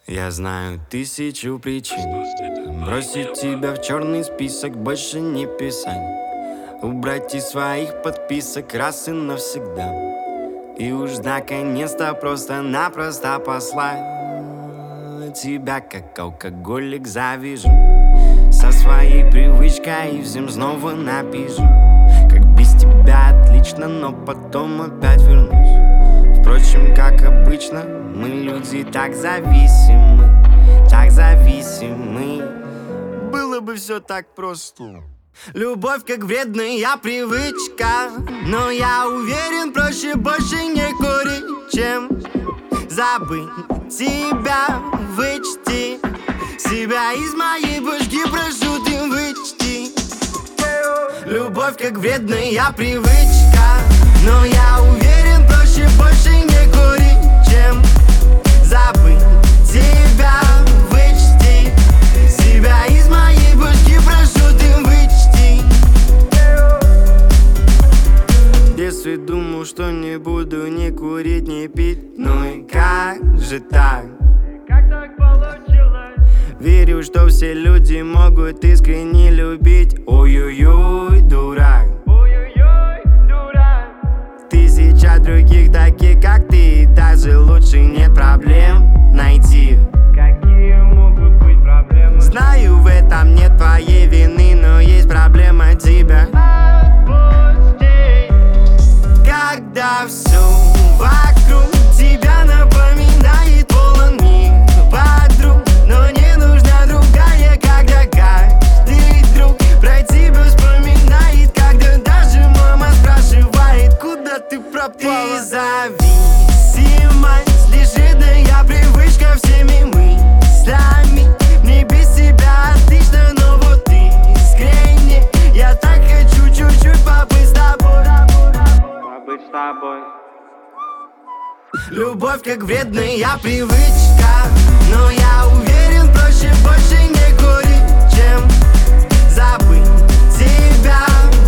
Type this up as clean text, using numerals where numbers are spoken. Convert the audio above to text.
Я знаю тысячу причин бросить тебя в черный список, больше не писать, убрать из своих подписок раз и навсегда. И уж наконец-то просто-напросто послать тебя, как алкоголик, завяжу со своей привычкой и всем снова напишу, как без тебя отлично, но потом опять вернусь. Впрочем, как обычно, мы люди так зависимы, так зависимы. Было бы все так просто. Любовь как вредная привычка, но я уверен, проще больше не курить, чем забыть тебя. Вычти себя из моей башки, прошу, ты вычти. Любовь как вредная привычка, но я уверен, проще больше не курить, чем забыть тебя. Вычти себя из моей башки, прошу, ты вычти. В детстве думал, что не буду ни курить, ни пить. Ну и как же так? Как так получилось? Верю, что все люди могут искренне любить. Ой-ой-ой, дурак. Ой-ой-ой, дурак. Тысяча других таких, как ты, и даже лучше нет проблем найти. Какие могут быть проблемы? Знаю, в этом нет твоей вины, но есть проблема тебя. Отпусти. Когда все вокруг тебя напоминает полон мир подруг, но не нужна другая, когда каждый друг про тебя вспоминает, когда даже мама спрашивает, куда ты пропала. Ты зависимость, лишь вредная привычка всеми мыслями. Мне без тебя отлично, но вот ты искренне. Я так хочу чуть-чуть побыть с тобой. Побыть с тобой. Любовь как вредная привычка, но я уверен, проще больше не курить, чем забыть тебя.